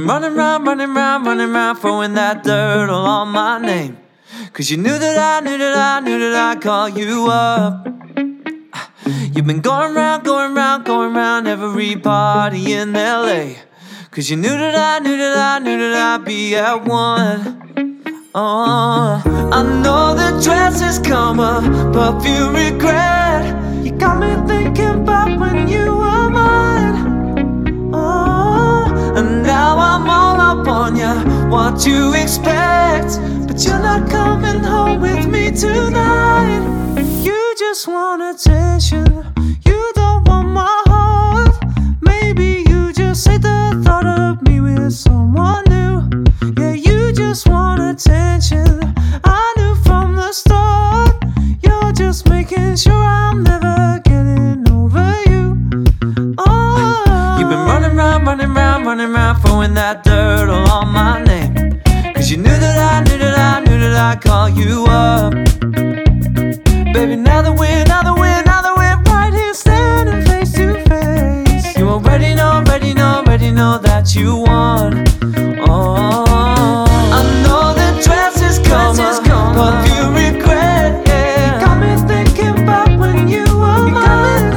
been running round, running round, running round, throwing that dirt all on my name. 'Cause you knew that I knew that I knew that I'd call you up. You've been going round, going round, going round every party in LA. 'Cause you knew that I knew that I knew that I'd be at one. Oh, I know the dress has come up, but few regret. You got me thinking about when you were mine. Oh, and now I'm all up on ya. What you expect? But you're not coming home with me tonight. You just want attention. You don't want my heart. Maybe you just hate the thought of me with someone new. Yeah, you just want attention. I knew from the start. You're just making sure I'm never getting over you. Oh, you've been running round, running round, running round, throwing that dirt all on my name. 'Cause you knew that I knew that I knew that I'd call you up. Baby, now that we're right here standing face to face, you already know that you won. Oh, I know the dress is come up, but you regret, yeah. You got me thinking about when you were mine.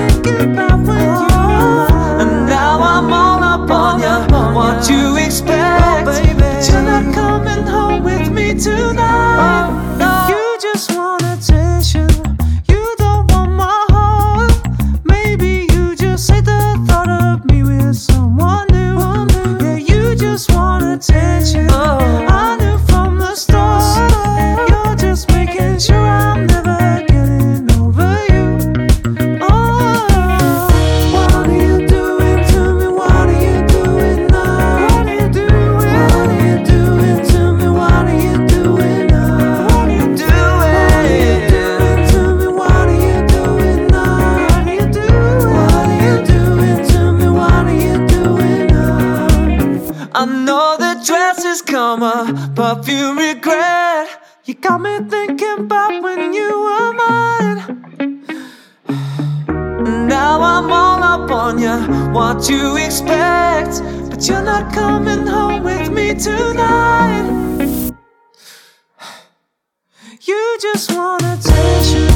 And now I'm all up on ya. What you expect? But you're not coming home with me tonight. You just want attention. You don't want my heart. Maybe you just hate the thought of me with someone new. Yeah, you just want attention. I knew from the start. You're just making sure I'm never getting over you. Oh, what are you doing to me? What are you doing now? What are you doing? What are you doing to me? What are you doing now? What are you doing to me? What are you doing now? What are you doing? What are you doing to me? What are you doing now? I know the dress has come up, but few regret. You got me thinking about when you were mine. Now I'm all up on ya. What you expect? But you're not coming home with me tonight. You just want attention.